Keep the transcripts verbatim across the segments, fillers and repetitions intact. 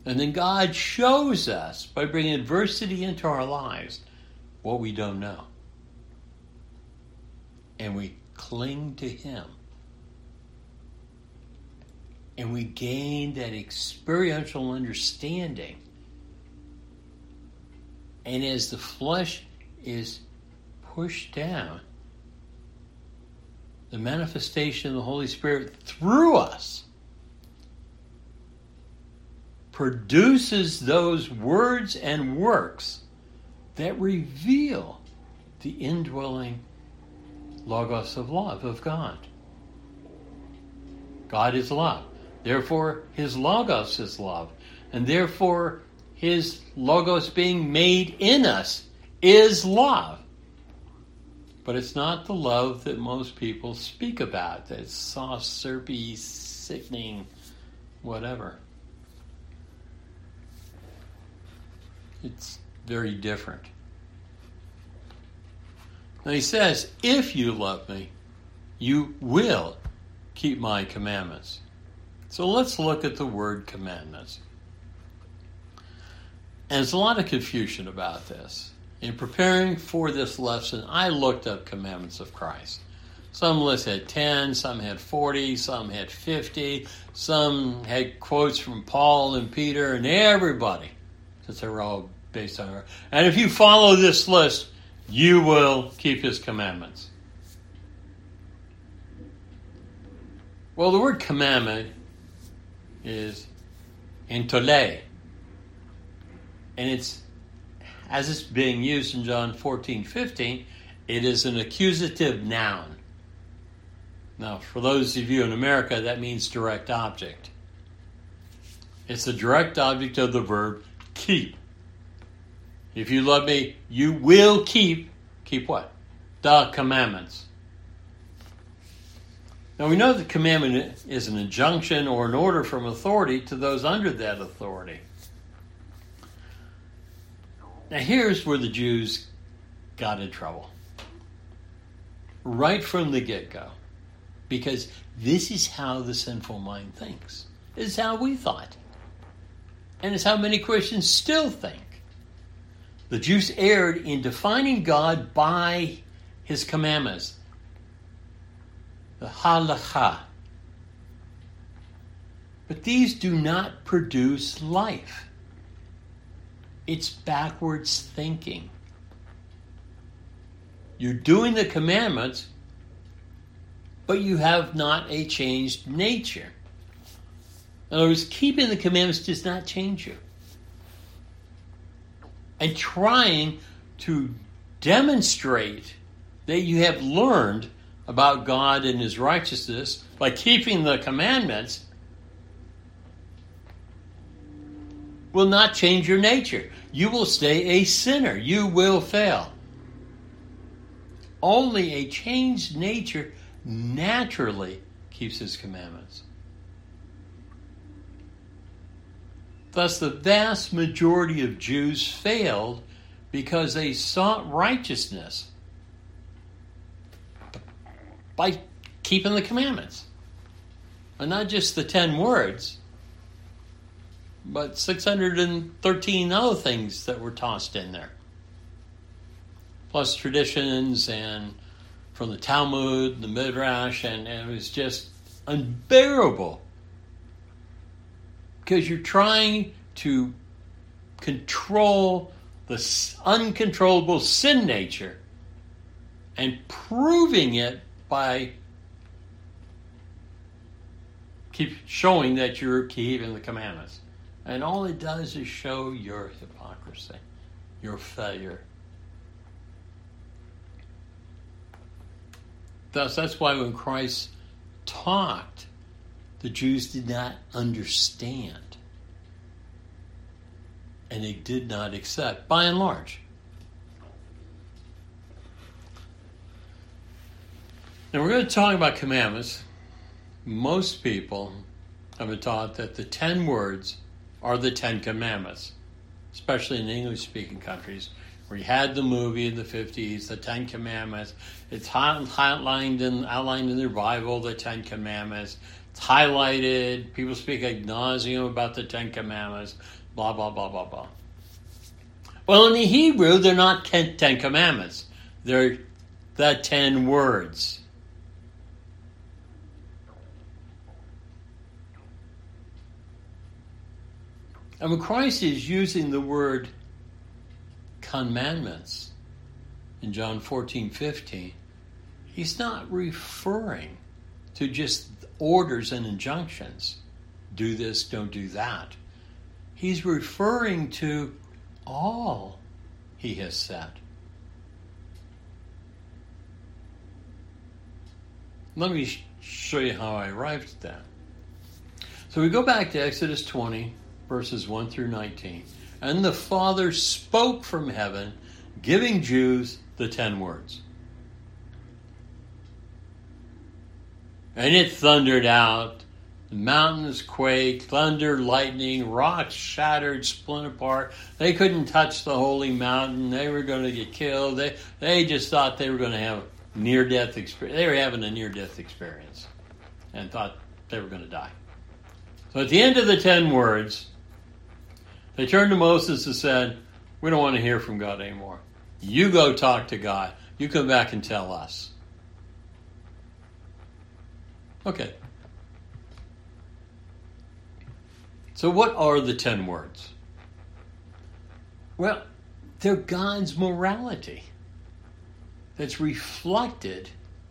And then God shows us, by bringing adversity into our lives, what we don't know. And we cling to Him. And we gain that experiential understanding. And as the flesh is pushed down, the manifestation of the Holy Spirit through us produces those words and works that reveal the indwelling Logos of love of God. God is love. Therefore, His Logos is love. And therefore, His Logos being made in us is love. But it's not the love that most people speak about. That soft, syrupy, sickening, whatever. It's very different. Now He says, if you love me, you will keep my commandments. So let's look at the word commandments. And there's a lot of confusion about this. In preparing for this lesson, I looked up commandments of Christ. Some lists had ten, some had forty, some had fifty, some had quotes from Paul and Peter and everybody, since they were all based on her. And if you follow this list, you will keep His commandments. Well, the word commandment is entole. And it's, as it's being used in John fourteen fifteen, it is an accusative noun. Now, for those of you in America, that means direct object. It's the direct object of the verb keep. If you love me, you will keep, keep what? The commandments. Now we know that commandment is an injunction or an order from authority to those under that authority. Now here's where the Jews got in trouble. Right from the get-go. Because this is how the sinful mind thinks. This is how we thought. And it's how many Christians still think. The Jews erred in defining God by His commandments. The halakha. But these do not produce life. It's backwards thinking. You're doing the commandments, but you have not a changed nature. In other words, keeping the commandments does not change you. And trying to demonstrate that you have learned about God and His righteousness by keeping the commandments will not change your nature. You will stay a sinner. You will fail. Only a changed nature naturally keeps His commandments. Thus, the vast majority of Jews failed because they sought righteousness by keeping the commandments. And not just the ten words, but six hundred thirteen other things that were tossed in there. Plus traditions and from the Talmud, the Midrash, and, and it was just unbearable. Because you're trying to control the uncontrollable sin nature and proving it by keep showing that you're keeping the commandments. And all it does is show your hypocrisy, your failure. Thus, that's why when Christ talked, the Jews did not understand. And they did not accept, by and large. Now, we're going to talk about commandments. Most people have been taught that the ten words are the Ten Commandments, especially in English-speaking countries, where you had the movie in the fifties, the Ten Commandments. It's outlined in, outlined in their Bible, the Ten Commandments. It's highlighted. People speak ad nauseum about the Ten Commandments, blah, blah, blah, blah, blah. Well, in the Hebrew, they're not ten, ten Commandments. They're the ten words. And when Christ is using the word commandments in John fourteen fifteen, he's not referring to just orders and injunctions. Do this, don't do that. He's referring to all he has said. Let me sh- show you how I arrived at that. So we go back to Exodus twenty, verses one through nineteen. And the Father spoke from heaven, giving Jews the ten words. And it thundered out, the mountains quaked, thunder, lightning, rocks shattered, split apart. They couldn't touch the holy mountain. They were going to get killed. They they just thought they were going to have a near-death experience. They were having a near-death experience and thought they were going to die. So at the end of the ten words, they turned to Moses and said, we don't want to hear from God anymore. You go talk to God. You come back and tell us. Okay. So what are the ten words? Well, they're God's morality that's reflected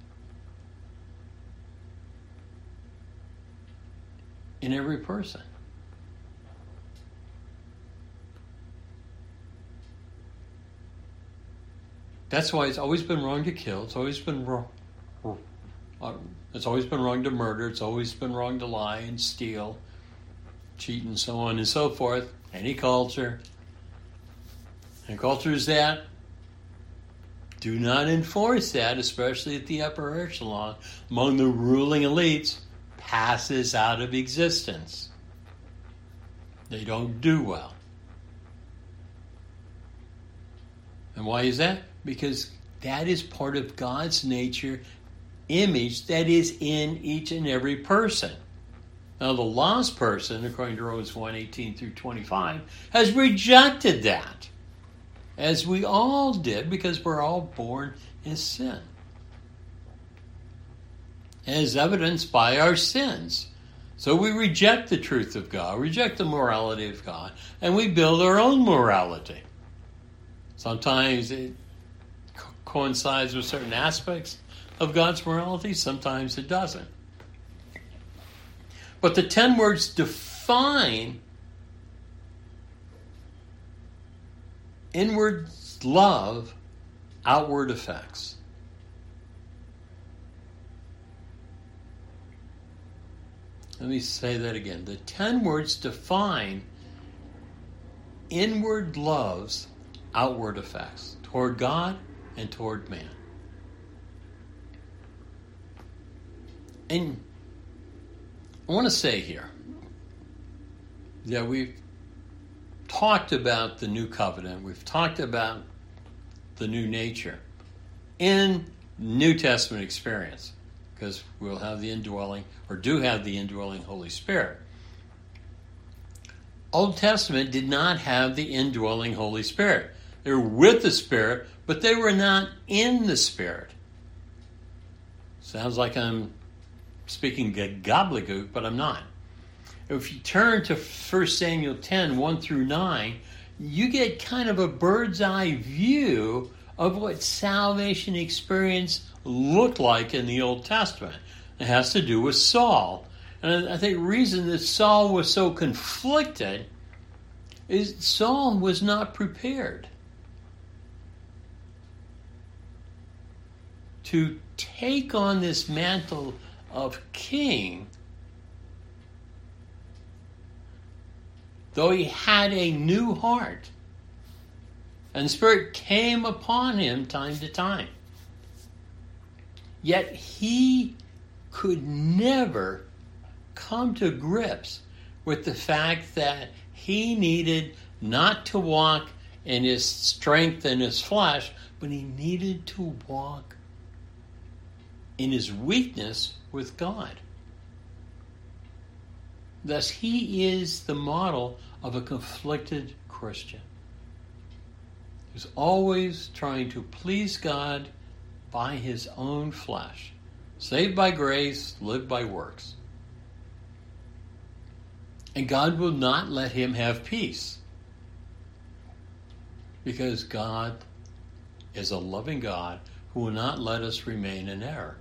in every person. That's why it's always been wrong to kill. It's always been wrong. It's always been wrong to murder. It's always been wrong to lie and steal, cheat, and so on and so forth. Any culture. And cultures that do not enforce that, especially at the upper echelon, among the ruling elites, passes out of existence. They don't do well. And why is that? Because that is part of God's nature, image that is in each and every person. Now, the lost person, according to Romans one, eighteen through twenty-five, has rejected that, as we all did, because we're all born in sin, as evidenced by our sins. So we reject the truth of God, reject the morality of God, and we build our own morality. Sometimes it co- coincides with certain aspects of God's morality, sometimes it doesn't. But the ten words define inward love, outward effects. Let me say that again. The ten words define inward love's outward effects toward God and toward man. And I want to say here that we've talked about the new covenant. We've talked about the new nature in New Testament experience, because we'll have the indwelling, or do have the indwelling Holy Spirit. Old Testament did not have the indwelling Holy Spirit. They were with the Spirit, but they were not in the Spirit. Sounds like I'm speaking gobbledygook, but I'm not. If you turn to First Samuel ten, one through nine, you get kind of a bird's eye view of what salvation experience looked like in the Old Testament. It has to do with Saul. And I think the reason that Saul was so conflicted is Saul was not prepared to take on this mantle of king, though he had a new heart. And the Spirit came upon him time to time. Yet he could never come to grips with the fact that he needed not to walk in his strength and his flesh, but he needed to walk in his weakness with God. Thus, he is the model of a conflicted Christian who's always trying to please God by his own flesh. Saved by grace, lived by works. And God will not let him have peace. Because God is a loving God who will not let us remain in error.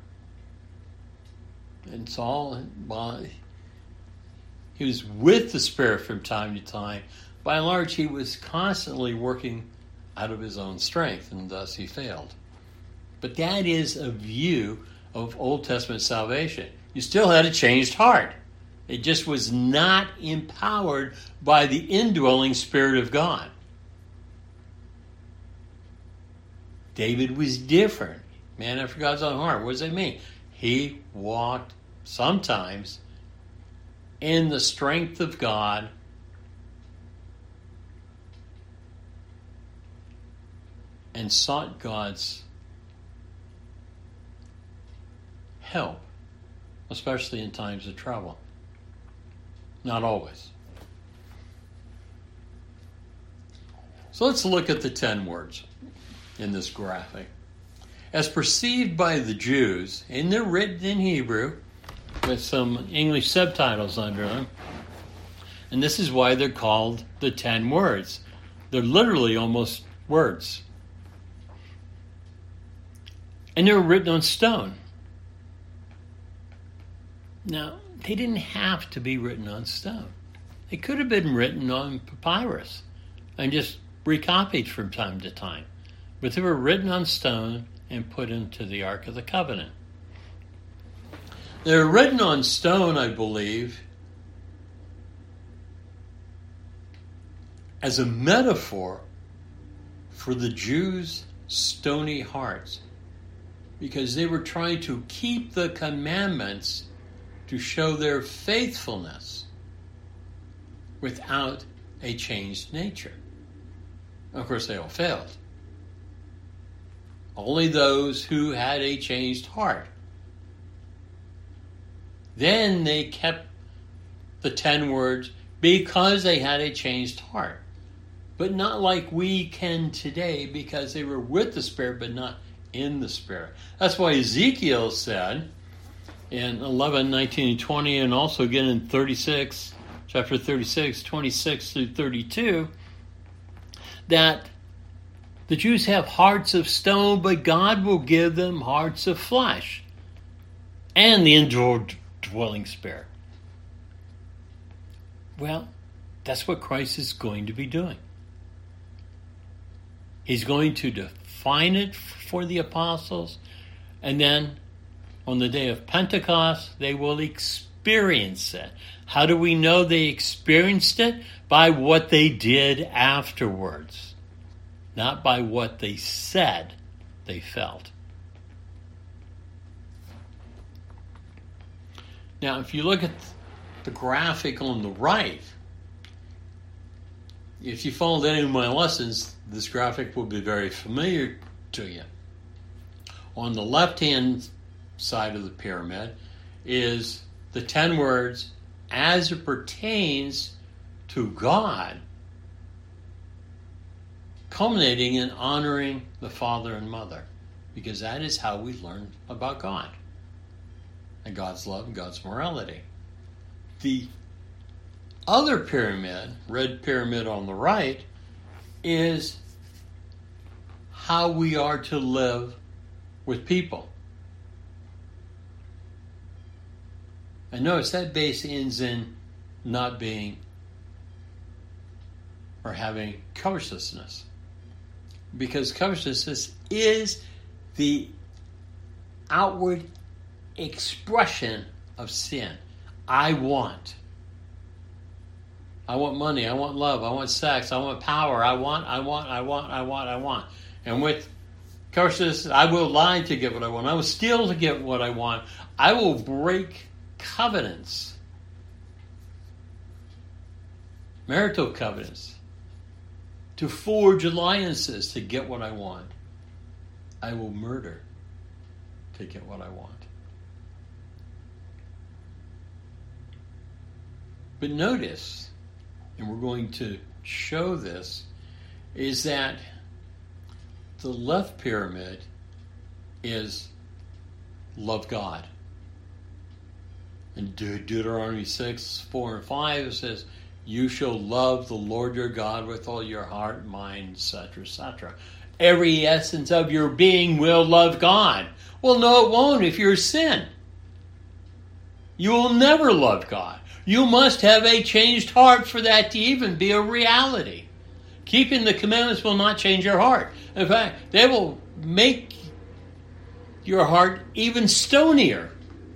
And it's all, well, he was with the Spirit from time to time. By and large, he was constantly working out of his own strength, and thus he failed. But that is a view of Old Testament salvation. You still had a changed heart. It just was not empowered by the indwelling Spirit of God. David was different. Man after God's own heart. What does that mean? He walked sometimes in the strength of God and sought God's help, especially in times of trouble. Not always. So let's look at the ten words in this graphic. As perceived by the Jews, and they're written in Hebrew with some English subtitles under them, and this is why they're called the ten words. They're literally almost words. And they were written on stone. Now, they didn't have to be written on stone. They could have been written on papyrus and just recopied from time to time. But they were written on stone and put into the Ark of the Covenant. They were written on stone, I believe, as a metaphor for the Jews' stony hearts, because they were trying to keep the commandments to show their faithfulness without a changed nature. Of course, they all failed. Only those who had a changed heart. Then they kept the ten words because they had a changed heart. But not like we can today, because they were with the Spirit but not in the Spirit. That's why Ezekiel said in eleven, nineteen, and twenty, and also again in thirty-six, chapter thirty-six, twenty-six through thirty-two, that the Jews have hearts of stone, but God will give them hearts of flesh and the indwelling Spirit. Well, that's what Christ is going to be doing. He's going to define it for the apostles, and then on the day of Pentecost, they will experience it. How do we know they experienced it? By what they did afterwards, not by what they said they felt. Now, if you look at the graphic on the right, if you followed any of my lessons, this graphic will be very familiar to you. On the left-hand side of the pyramid is the ten words as it pertains to God, culminating in honoring the father and mother, because that is how we learn about God and God's love and God's morality. The other pyramid, red pyramid on the right, is how we are to live with people. And notice that base ends in not being or having covetousness. Because covetousness is the outward expression of sin. I want. I want money. I want love. I want sex. I want power. I want, I want, I want, I want, I want. And with covetousness, I will lie to get what I want. I will steal to get what I want. I will break covenants. Marital covenants. To forge alliances to get what I want. I will murder to get what I want. But notice, and we're going to show this, is that the left pyramid is love God. In De- Deuteronomy six, four, and five, it says, you shall love the Lord your God with all your heart, mind, et cetera, et cetera. Every essence of your being will love God. Well, no, it won't if you're sin. You will never love God. You must have a changed heart for that to even be a reality. Keeping the commandments will not change your heart. In fact, they will make your heart even stonier.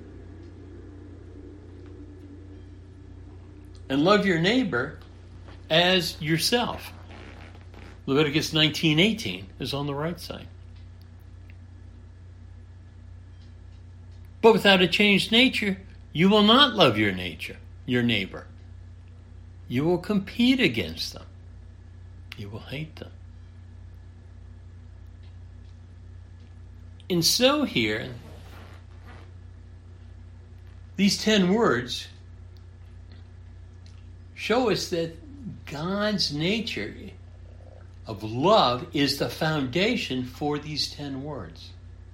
And love your neighbor as yourself. Leviticus nineteen eighteen is on the right side. But without a changed nature, you will not love your nature, your neighbor. You will compete against them. You will hate them. And so here, these ten words show us that God's nature of love is the foundation for these ten words.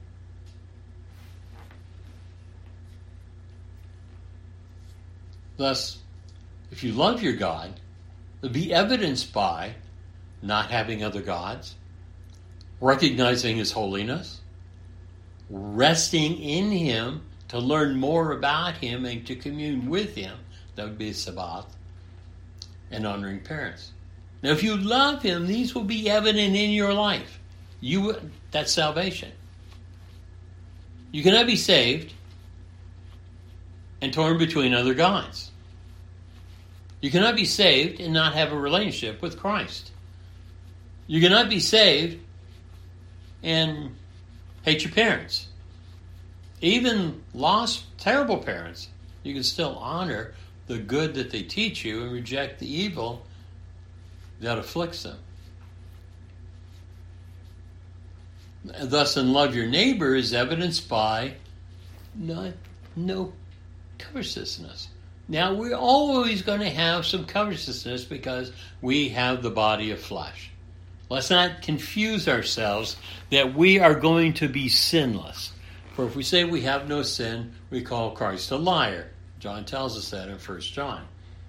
Thus, if you love your God, it'll be evidenced by not having other gods, recognizing His holiness, resting in Him to learn more about Him and to commune with Him. That would be Sabbath. And honoring parents. Now, if you love Him, these will be evident in your life. You that's salvation. You cannot be saved and torn between other gods. You cannot be saved and not have a relationship with Christ. You cannot be saved and hate your parents. Even lost, terrible parents, you can still honor the good that they teach you and reject the evil that afflicts them. Thus, in love your neighbor is evidenced by not, no covetousness. Now, we're always going to have some covetousness because we have the body of flesh. Let's not confuse ourselves that we are going to be sinless. For if we say we have no sin, we call Christ a liar. John tells us that in First John.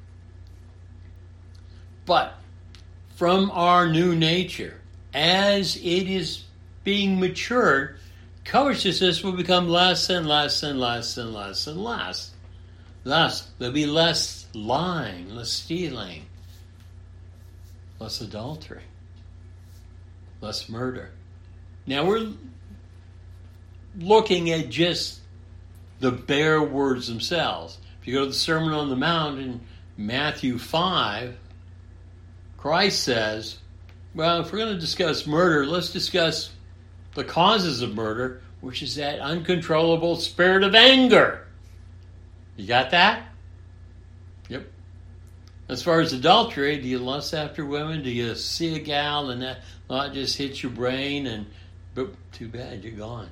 But from our new nature, as it is being matured, covetousness will become less and less and less and less and less. Thus, there'll be less lying, less stealing, less adultery, less murder. Now we're looking at just the bare words themselves. If you go to the Sermon on the Mount in Matthew five, Christ says, well, if we're going to discuss murder, let's discuss the causes of murder, which is that uncontrollable spirit of anger. You got that? Yep. As far as adultery, do you lust after women? Do you see a gal and that thought just hits your brain and, but too bad, you're gone.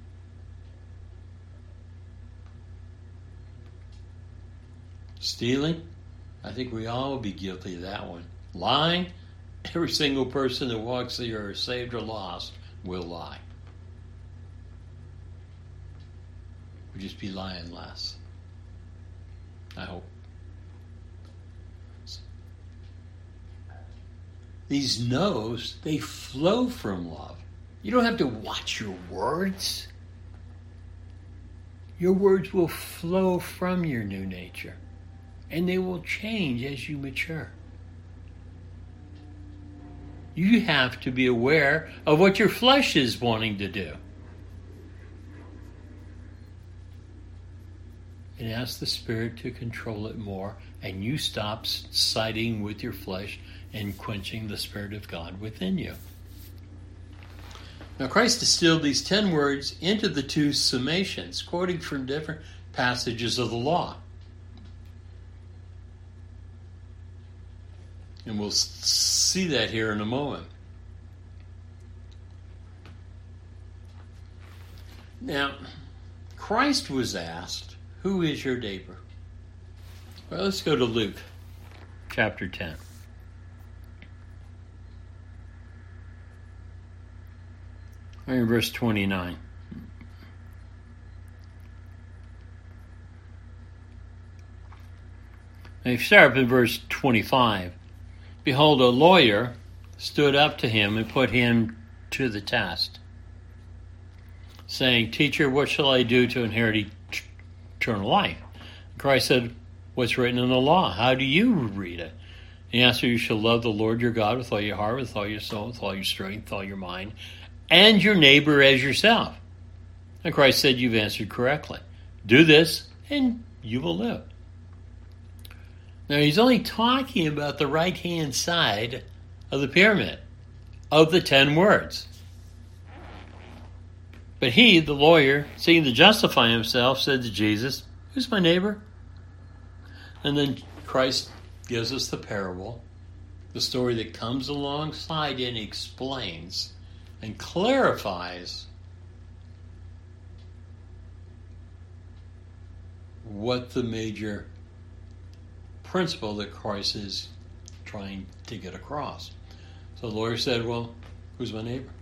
Stealing? I think we all will be guilty of that one. Lying? Every single person that walks the earth, saved or lost, will lie. We'll just be lying less. I hope. These no's, they flow from love. You don't have to watch your words. Your words will flow from your new nature. And they will change as you mature. You have to be aware of what your flesh is wanting to do. And ask the Spirit to control it more, and you stop siding with your flesh and quenching the Spirit of God within you. Now, Christ distilled these ten words into the two summations, quoting from different passages of the law. And we'll see that here in a moment. Now, Christ was asked, who is your neighbor? Well, let's go to Luke chapter ten. In verse twenty-nine. And if you start up in verse twenty-five, behold, a lawyer stood up to him and put him to the test, saying, Teacher, what shall I do to inherit eternal life? Christ said, What's written in the law? How do you read it? He answered, You shall love the Lord your God with all your heart, with all your soul, with all your strength, with all your mind, and your neighbor as yourself. And Christ said, You've answered correctly. Do this, and you will live. Now, he's only talking about the right-hand side of the pyramid, of the ten words. But he, the lawyer, seeking to justify himself, said to Jesus, Who's my neighbor? And then Christ gives us the parable, the story that comes alongside and explains and clarifies what the major principle that Christ is trying to get across. So the lawyer said, Well, who's my neighbor?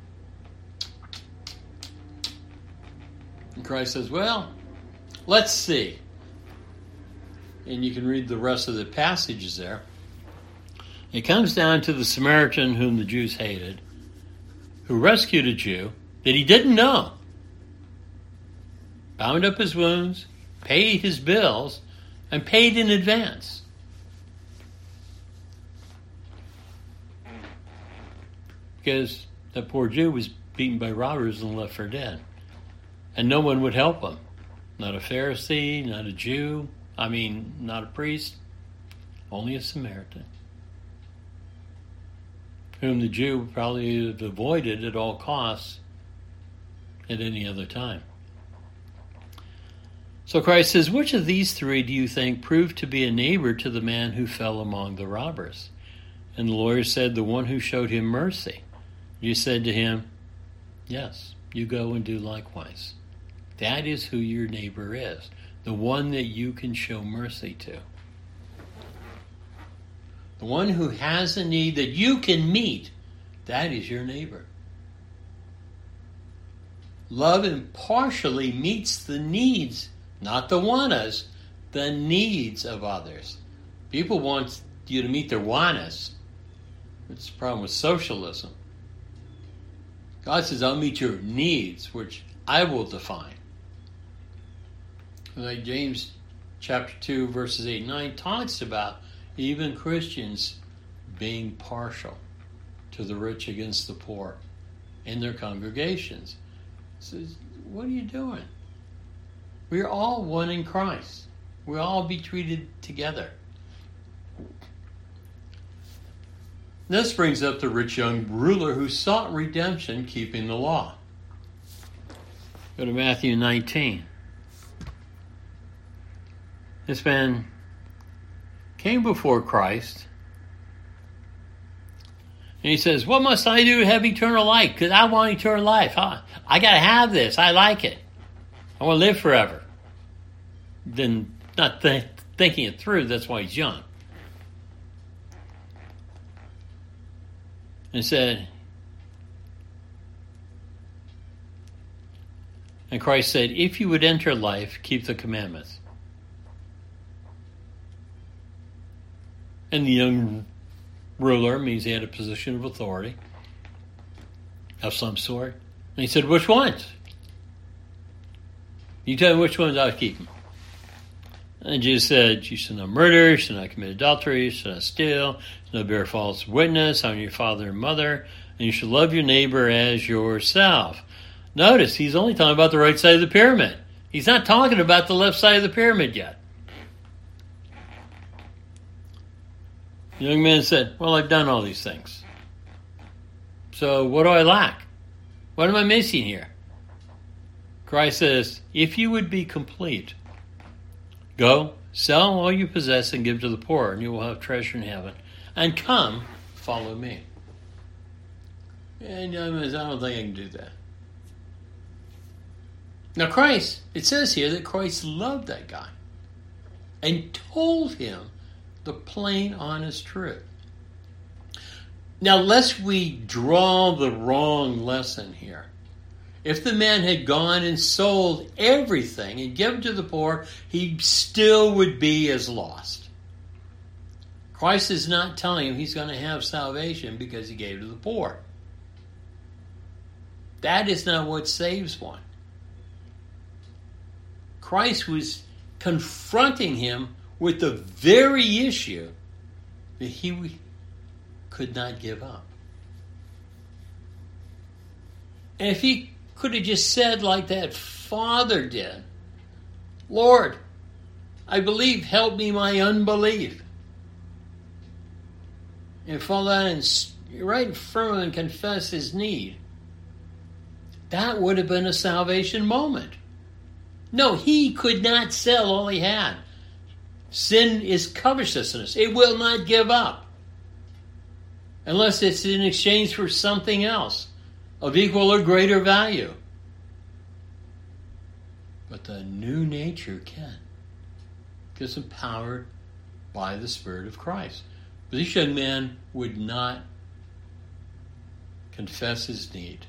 And Christ says, Well, let's see. And you can read the rest of the passages there. It comes down to the Samaritan whom the Jews hated, who rescued a Jew that he didn't know, bound up his wounds, paid his bills, and paid in advance. Because that poor Jew was beaten by robbers and left for dead. And no one would help him. Not a Pharisee, not a Jew, I mean, not a priest, only a Samaritan, whom the Jew probably have avoided at all costs at any other time. So Christ says, Which of these three do you think proved to be a neighbor to the man who fell among the robbers? And the lawyer said, The one who showed him mercy. You said to him, Yes, you go and do likewise. That is who your neighbor is, the one that you can show mercy to. The one who has a need that you can meet, that is your neighbor. Love impartially meets the needs, not the wannas, the needs of others. People want you to meet their wannas. It's the problem with socialism. God says, I'll meet your needs, which I will define. Like James chapter two, verses eight and nine talks about even Christians being partial to the rich against the poor in their congregations. He says, what are you doing? We are all one in Christ. We'll all be treated together. This brings up the rich young ruler who sought redemption keeping the law. Go to Matthew nineteen. This man came before Christ, and he says, what must I do to have eternal life? Because I want eternal life. I, I got to have this. I like it. I want to live forever. Then, not th- thinking it through, that's why he's young. And said, and Christ said, if you would enter life, keep the commandments. And the young ruler means he had a position of authority of some sort. And he said, which ones? You tell me which ones I'll keep them. And Jesus said, you shall not murder, you shall not commit adultery, you shall not steal, you shall not bear false witness, honor your father and mother, and you shall love your neighbor as yourself. Notice, he's only talking about the right side of the pyramid. He's not talking about the left side of the pyramid yet. The young man said, well, I've done all these things. So what do I lack? What am I missing here? Christ says, if you would be complete, go, sell all you possess and give to the poor, and you will have treasure in heaven. And come, follow me. And young man says, I don't think I can do that. Now Christ, it says here that Christ loved that guy. and told him the plain, honest truth. Now, lest we draw the wrong lesson here, if the man had gone and sold everything and given to the poor, he still would be as lost. Christ is not telling him he's going to have salvation because he gave to the poor. That is not what saves one. Christ was confronting him with the very issue that he could not give up. And if he could have just said like that father did, Lord, I believe, help me my unbelief. And fall down and right in front of him and confess his need. That would have been a salvation moment. No, he could not sell all he had. Sin is covetousness. It will not give up. Unless it's in exchange for something else of equal or greater value. But the new nature can. Because empowered by the Spirit of Christ. But this young man would not confess his need.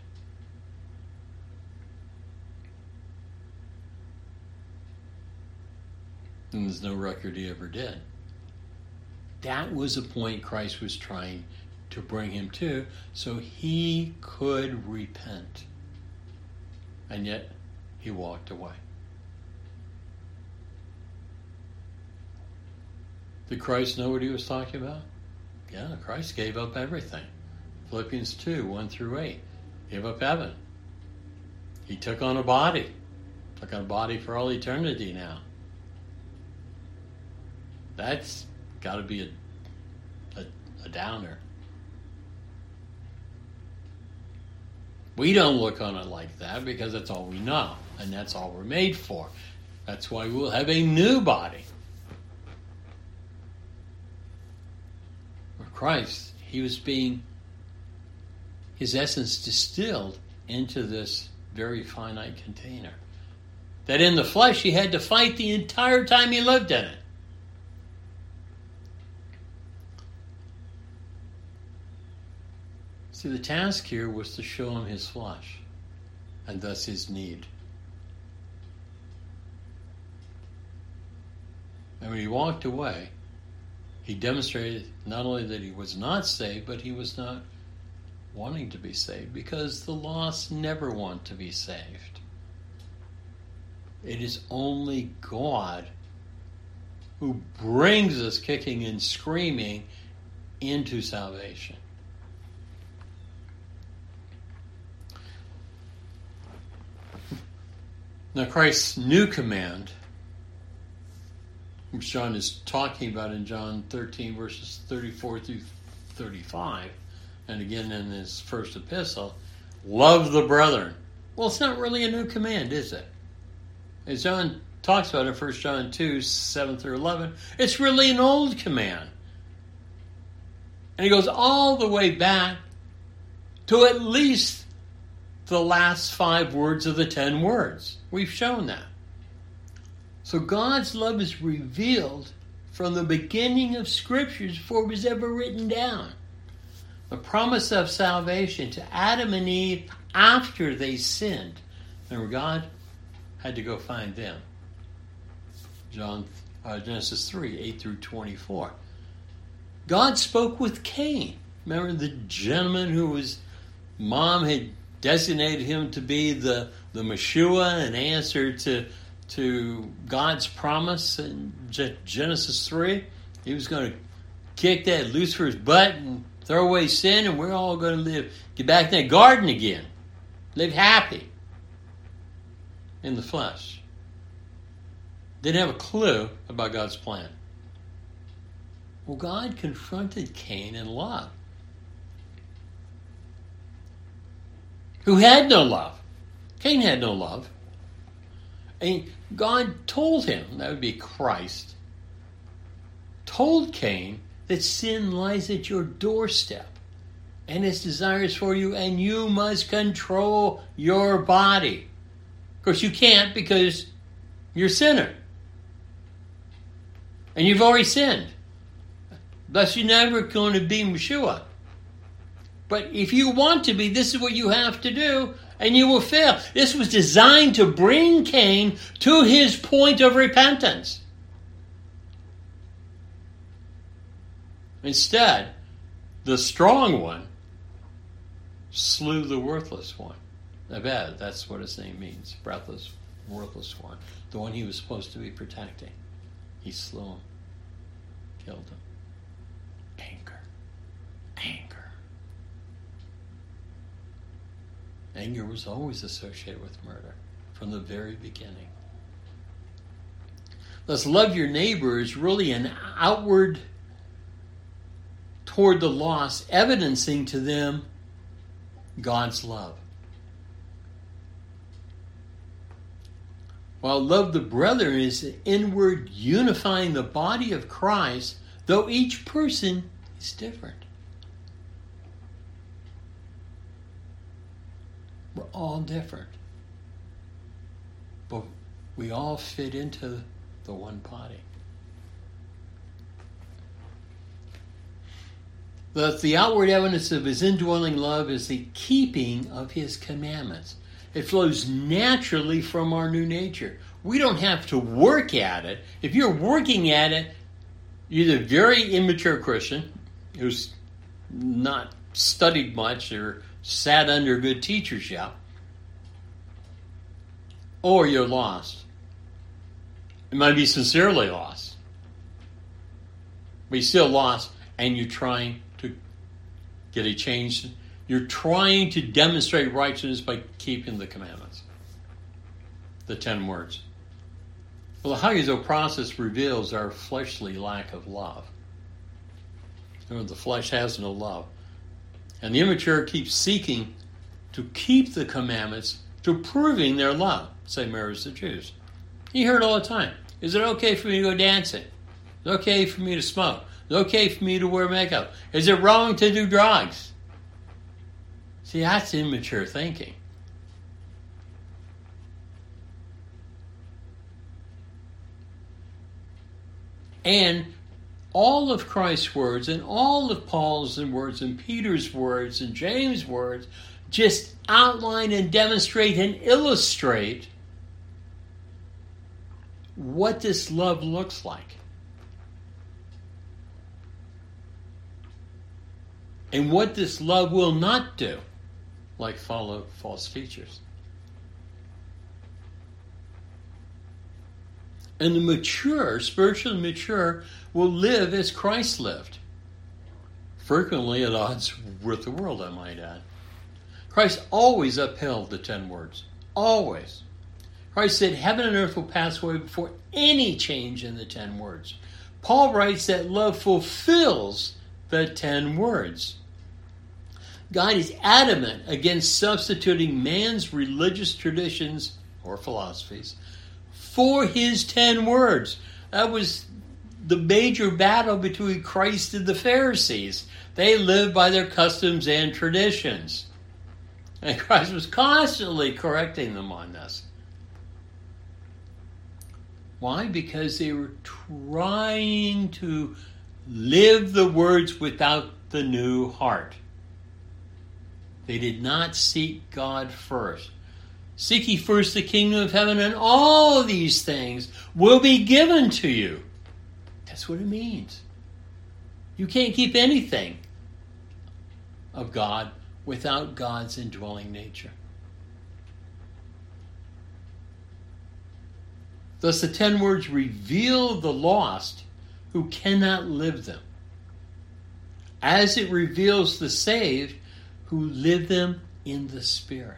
And there's no record he ever did. That was a point Christ was trying to bring him to, so he could repent. And yet, he walked away. Did Christ know what he was talking about? Yeah, Christ gave up everything. Philippians two, one through eight. Gave up heaven. He took on a body. Took on a body for all eternity now. That's got to be a, a, a downer. We don't look on it like that because that's all we know. And that's all we're made for. That's why we'll have a new body. For Christ, he was being, his essence distilled into this very finite container. That in the flesh he had to fight the entire time he lived in it. See, the task here was to show him his flesh, and thus his need. And when he walked away, he demonstrated not only that he was not saved, but he was not wanting to be saved, because the lost never want to be saved. It is only God who brings us kicking and screaming into salvation. Now, Christ's new command, which John is talking about in John thirteen, verses thirty-four through thirty-five, and again in his first epistle, love the brethren. Well, it's not really a new command, is it? As John talks about in First John two, seven through eleven, it's really an old command. And he goes all the way back to at least the last five words of the ten words. We've shown that. So God's love is revealed from the beginning of Scriptures before it was ever written down. The promise of salvation to Adam and Eve after they sinned. Remember, God had to go find them. John, uh, Genesis three, eight through twenty-four. God spoke with Cain. Remember the gentleman who was, mom had designated him to be the, the Meshua in answer to, to God's promise in Genesis three. He was going to kick that Lucifer's butt and throw away sin, and we're all going to live, get back in that garden again. Live happy in the flesh. Didn't have a clue about God's plan. Well, God confronted Cain in love, who had no love. Cain had no love. And God told him, that would be Christ, told Cain that sin lies at your doorstep and its desires for you, and you must control your body. Of course, you can't because you're a sinner. And you've already sinned. Thus, you're never going to be Yeshua. But if you want to be, this is what you have to do, and you will fail. This was designed to bring Cain to his point of repentance. Instead, the strong one slew the worthless one. Abed, that's what his name means. Breathless, worthless one. The one he was supposed to be protecting. He slew him. Killed him. Anger. Anger. Anger was always associated with murder from the very beginning. Thus, love your neighbor is really an outward toward the lost, evidencing to them God's love. While love the brethren is the inward unifying the body of Christ, though each person is different. We're all different. But we all fit into the one body. Thus, the outward evidence of his indwelling love is the keeping of his commandments. It flows naturally from our new nature. We don't have to work at it. If you're working at it, you're a very immature Christian who's not studied much or sat under good teachers yet, or you're lost. You might be sincerely lost, but you're still lost, and you're trying to get a change. You're trying to demonstrate righteousness by keeping the commandments, the ten words. Well, the Hagizo process reveals our fleshly lack of love. You know, the flesh has no love. And the immature keep seeking to keep the commandments to proving their love. Same as the Jews. You hear it all the time. Is it okay for me to go dancing? Is it okay for me to smoke? Is it okay for me to wear makeup? Is it wrong to do drugs? See, that's immature thinking. And all of Christ's words and all of Paul's words and Peter's words and James' words just outline and demonstrate and illustrate what this love looks like. And what this love will not do, like follow false teachers. And the mature, spiritually mature, will live as Christ lived. Frequently at odds with the world, I might add. Christ always upheld the ten words. Always. Christ said, heaven and earth will pass away before any change in the ten words. Paul writes that love fulfills the ten words. God is adamant against substituting man's religious traditions or philosophies for his ten words. That was the major battle between Christ and the Pharisees. They lived by their customs and traditions. And Christ was constantly correcting them on this. Why? Because they were trying to live the words without the new heart. They did not seek God first. Seek ye first the kingdom of heaven, and all these things will be given to you. That's what it means. You can't keep anything of God without God's indwelling nature. Thus the ten words reveal the lost who cannot live them, as it reveals the saved who live them in the Spirit.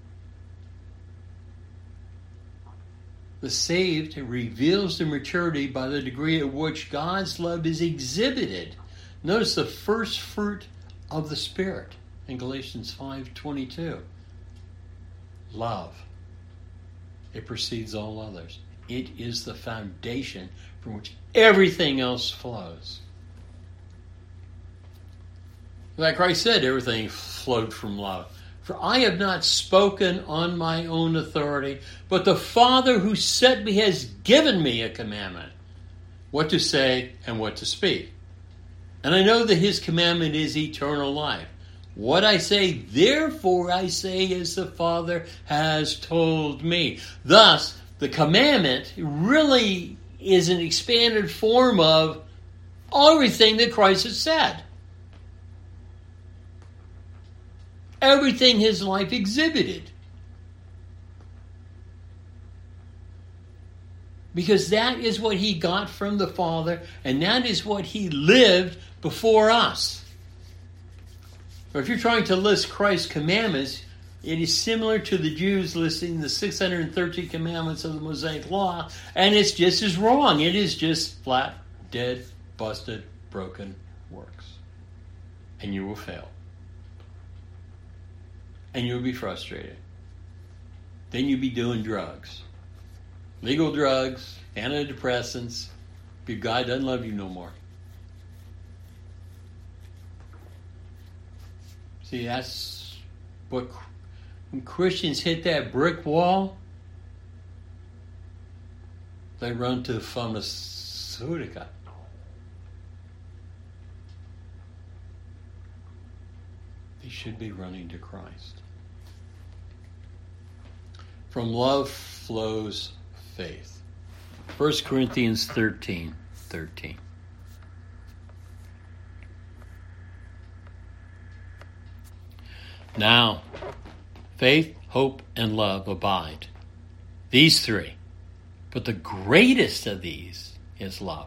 The saved reveals their maturity by the degree at which God's love is exhibited. Notice the first fruit of the Spirit in Galatians five twenty-two. Love. It precedes all others. It is the foundation from which everything else flows. Like Christ said, everything flowed from love. For I have not spoken on my own authority, but the Father who sent me has given me a commandment. what to say and what to speak. And I know that his commandment is eternal life. What I say, therefore I say as the Father has told me. Thus, the commandment really is an expanded form of everything that Christ has said. Everything his life exhibited. Because that is what he got from the Father, and that is what he lived before us. Or if you're trying to list Christ's commandments, it is similar to the Jews listing the six hundred thirteen commandments of the Mosaic Law, and it's just as wrong. It is just flat, dead, busted, broken works. And you will fail. And you'll be frustrated. Then you'll be doing drugs. Legal drugs, antidepressants. Your God doesn't love you no more. See, that's what, when Christians hit that brick wall, they run to pharmaceutica. They should be running to Christ. From love flows faith. First Corinthians thirteen, thirteen. Now, faith, hope, and love abide. These three. But the greatest of these is love.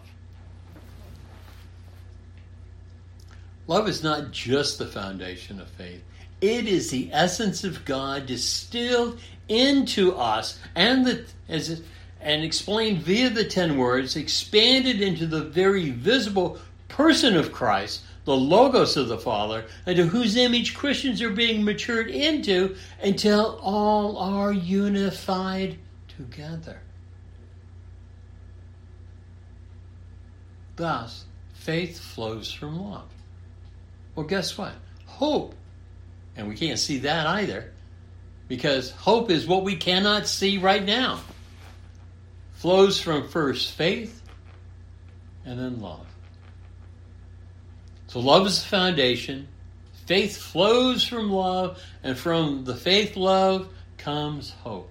Love is not just the foundation of faith. It is the essence of God distilled into us and the as it, and explained via the ten words, expanded into the very visible person of Christ, the Logos of the Father, into whose image Christians are being matured into until all are unified together. Thus, faith flows from love. Well, guess what? Hope, and we can't see that either, because hope is what we cannot see right now, flows from first faith and then love. So love is the foundation. Faith flows from love, and from the faith love comes hope.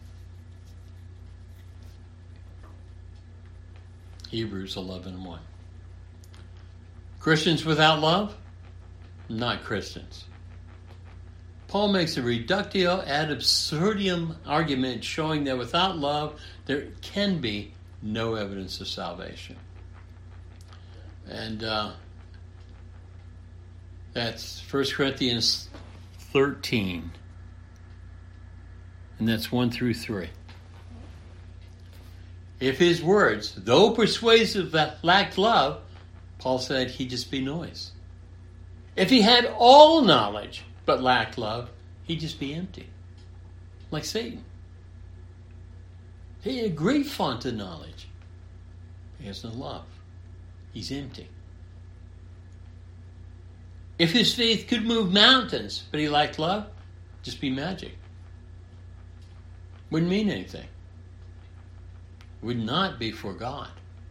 Hebrews eleven one. Christians without love? Not Christians. Paul makes a reductio ad absurdum argument showing that without love there can be no evidence of salvation. And uh, that's First Corinthians thirteen. And that's one through three. If his words, though persuasive, lacked love, Paul said he'd just be noise. If he had all knowledge but lacked love, he'd just be empty. Like Satan. He had a great font of knowledge. He has no love. He's empty. If his faith could move mountains, but he lacked love, just be magic. Wouldn't mean anything. Would not be for God.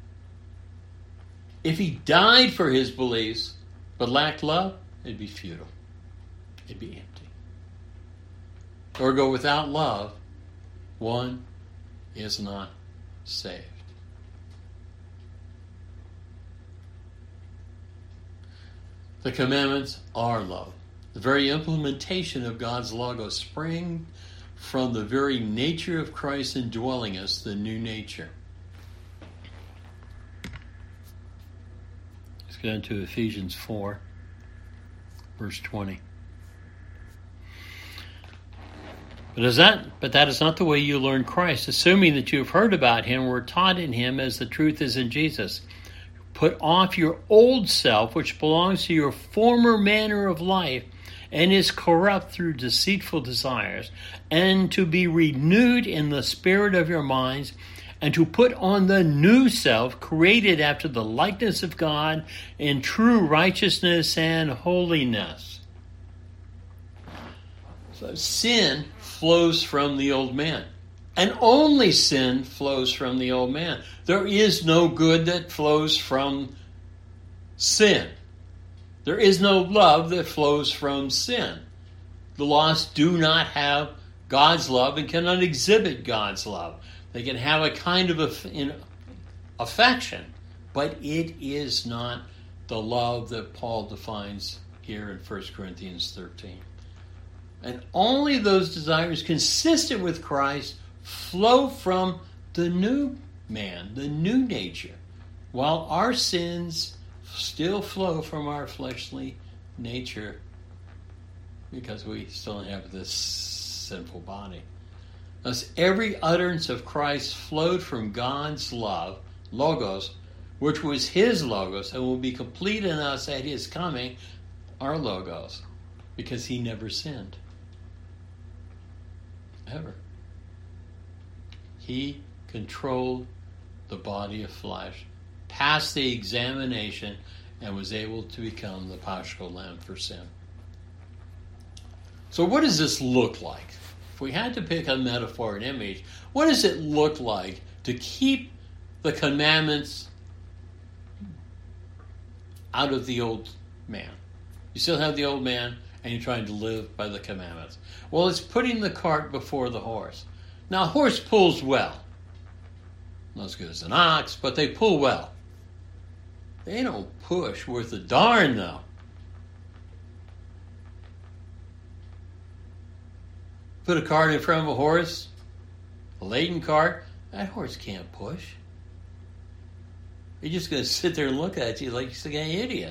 If he died for his beliefs, but lacked love, it'd be futile. It'd be empty. Or go without love, one is not saved. The commandments are love. The very implementation of God's Logos spring from the very nature of Christ indwelling us, the new nature. Let's get into Ephesians four, verse twenty. But is that but that is not the way you learn Christ, assuming that you have heard about him and were taught in him as the truth is in Jesus. Put off your old self, which belongs to your former manner of life, and is corrupt through deceitful desires, and to be renewed in the spirit of your minds, and to put on the new self, created after the likeness of God in true righteousness and holiness. So sin flows from the old man. And only sin flows from the old man. There is no good that flows from sin. There is no love that flows from sin. The lost do not have God's love and cannot exhibit God's love. They can have a kind of a, affection, but it is not the love that Paul defines here in First Corinthians thirteen. And only those desires consistent with Christ flow from the new man, the new nature, while our sins still flow from our fleshly nature because we still have this sinful body. Thus, every utterance of Christ flowed from God's love, logos, which was his logos and will be complete in us at his coming, our logos, because he never sinned. Ever. He controlled the body of flesh, passed the examination, and was able to become the Paschal Lamb for sin. So what does this look like? If we had to pick a metaphor, an image, what does it look like to keep the commandments out of the old man? You still have the old man, and you're trying to live by the commandments. Well, it's putting the cart before the horse. Now, a horse pulls well. Not as good as an ox, but they pull well. They don't push worth a darn, though. Put a cart in front of a horse, a laden cart, that horse can't push. He's just going to sit there and look at you like you're an idiot.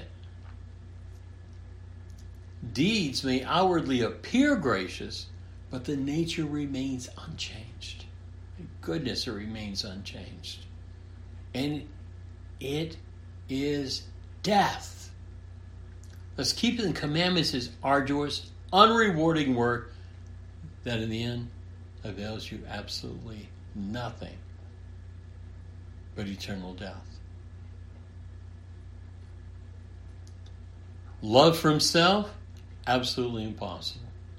Deeds may outwardly appear gracious, but the nature remains unchanged. Thank goodness, it remains unchanged. And it is death. Thus, keeping the commandments is arduous, unrewarding work that in the end avails you absolutely nothing but eternal death. Love for himself, absolutely impossible.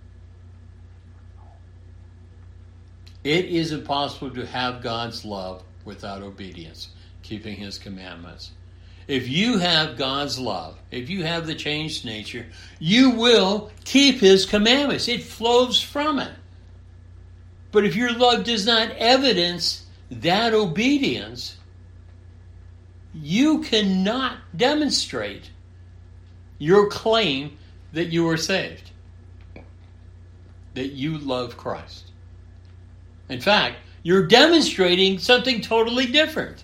It is impossible to have God's love without obedience, keeping his commandments. If you have God's love, if you have the changed nature, you will keep his commandments. It flows from it. But if your love does not evidence that obedience, you cannot demonstrate your claim that you are saved, that you love Christ. In fact, you're demonstrating something totally different.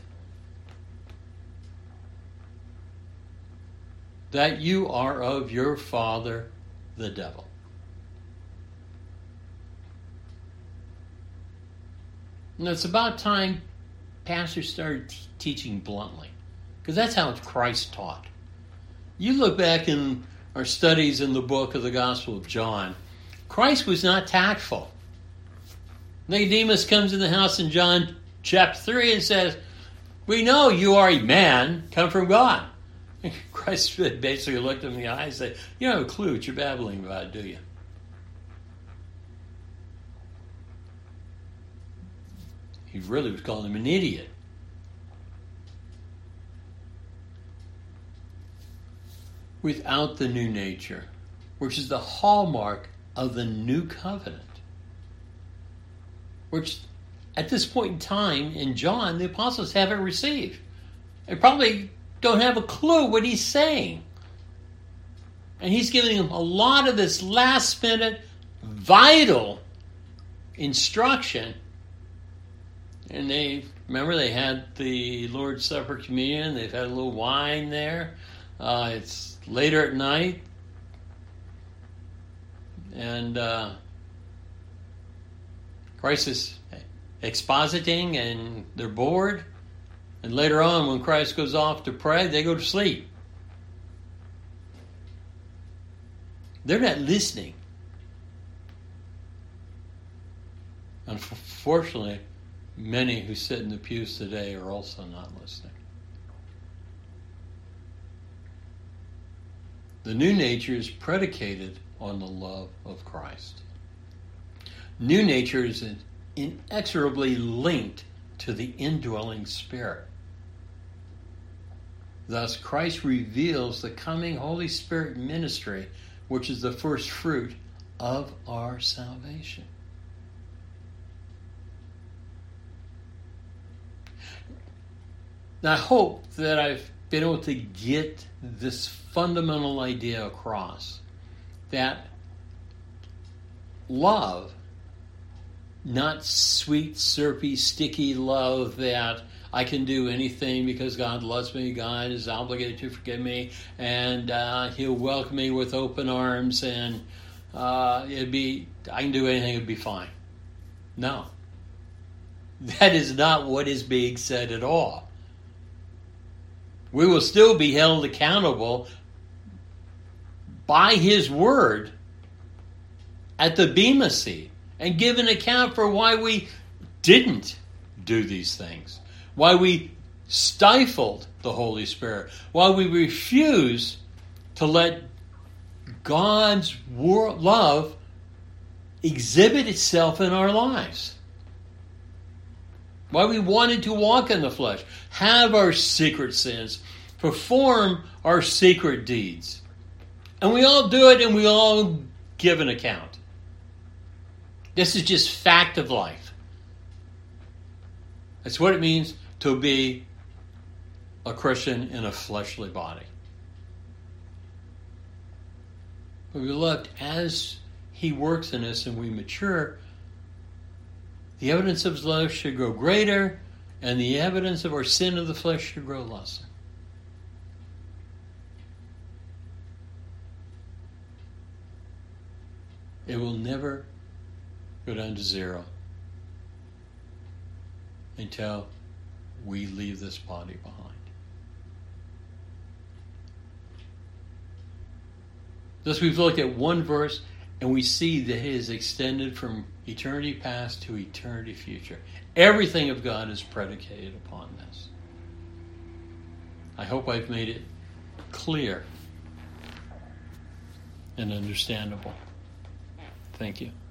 That you are of your father, the devil. And it's about time pastors started t- teaching bluntly, because that's how Christ taught. You look back in our studies in the book of the Gospel of John, Christ was not tactful. Nicodemus comes in the house in John chapter three and says, "We know you are a man come from God." And Christ basically looked him in the eye and said, "You don't have a clue what you're babbling about, do you?" He really was calling him an idiot. Without the new nature, which is the hallmark of the new covenant, which at this point in time in John, the apostles haven't received. They probably don't have a clue what he's saying. And he's giving them a lot of this last minute, vital instruction. And they, remember they had the Lord's Supper communion, they've had a little wine there. Uh, it's later at night. And uh, Christ is expositing and they're bored. And later on, when Christ goes off to pray, they go to sleep. They're not listening. Unfortunately, many who sit in the pews today are also not listening. The new nature is predicated on the love of Christ. New nature is inexorably linked to the indwelling Spirit. Thus, Christ reveals the coming Holy Spirit ministry, which is the first fruit of our salvation. Now, I hope that I've been able to get this fundamental idea across, that love, not sweet, syrupy, sticky love that I can do anything because God loves me, God is obligated to forgive me, and uh, He'll welcome me with open arms, and uh, it'd be I can do anything, it'd be fine. No. That is not what is being said at all. We will still be held accountable by His Word at the Bema seat and give an account for why we didn't do these things, why we stifled the Holy Spirit, why we refused to let God's love exhibit itself in our lives, why we wanted to walk in the flesh, have our secret sins, perform our secret deeds. And we all do it, and we all give an account. This is just fact of life. That's what it means to be a Christian in a fleshly body. But beloved, as He works in us and we mature, the evidence of His love should grow greater, and the evidence of our sin of the flesh should grow lesser. It will never go down to zero until we leave this body behind. Thus, we've looked at one verse, and we see that it is extended from eternity past to eternity future. Everything of God is predicated upon this. I hope I've made it clear and understandable. Thank you.